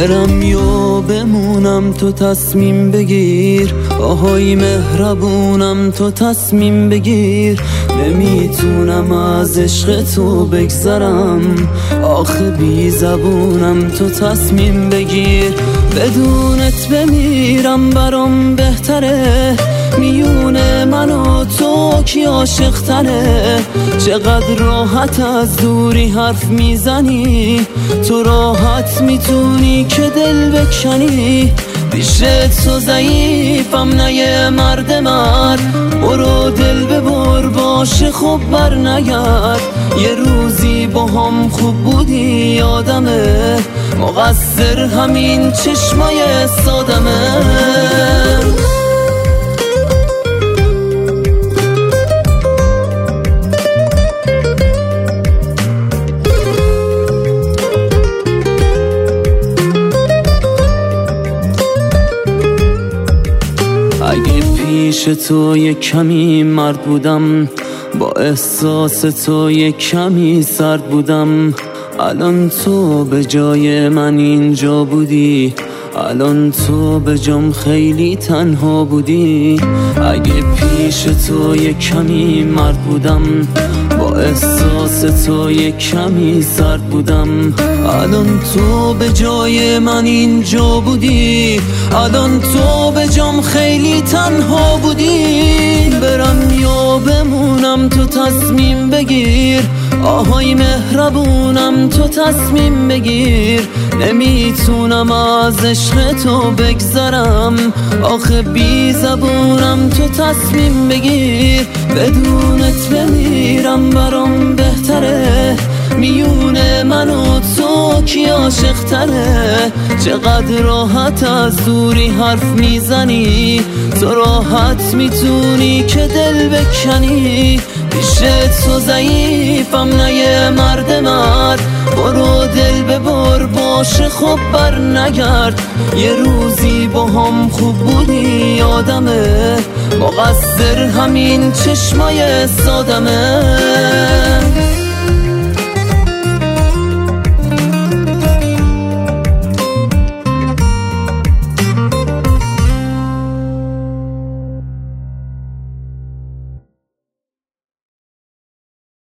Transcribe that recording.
برم یا بمونم تو تصمیم بگیر، آهای مهربونم تو تصمیم بگیر. نمیتونم از عشق تو بگذرم، آخه بی زبونم تو تصمیم بگیر. بدونت بمیرم برام بهتره، میونه من و تو کی عاشق تره. چقدر راحت از دوری حرف میزنی، تو راحت میتونی که دل بکنی. پیش تو ضعیفم نه یه مرد. برو دل ببر باشه خب بر نگرد. یه روزی با هم خوب بودی یادمه، مقصر همین چشمای سادمه. اگه پیش تو یک کمی مرد بودم، با احساس تو یک کمی سرد بودم. الان تو به جای من اینجا بودی، الان تو به جام خیلی تنها بودی. اگه پیش تو یک کمی مرد بودم، با احساس تو یک کمی سرد بودم. الان تو به جای من اینجا بودی، الان تو به جام خیلی تنها بودی. برم یا بمونم تو تصمیم بگیر، آهای مهربونم تو تصمیم بگیر. نمیتونم از عشق تو بگذرم، آخه بی زبونم تو تصمیم بگیر. بدونت بمیرم برام بهتره، میونه من و تو کی عاشق تره. چقدر راحت از دوری حرف میزنی، تو راحت میتونی که دل بکنی. پیش تو ضعیفم نه یه مرد. برو دل ببر باشه خب بر نگرد. یه روزی با هم خوب بودی یادمه، مقصر همین چشمای سادمه.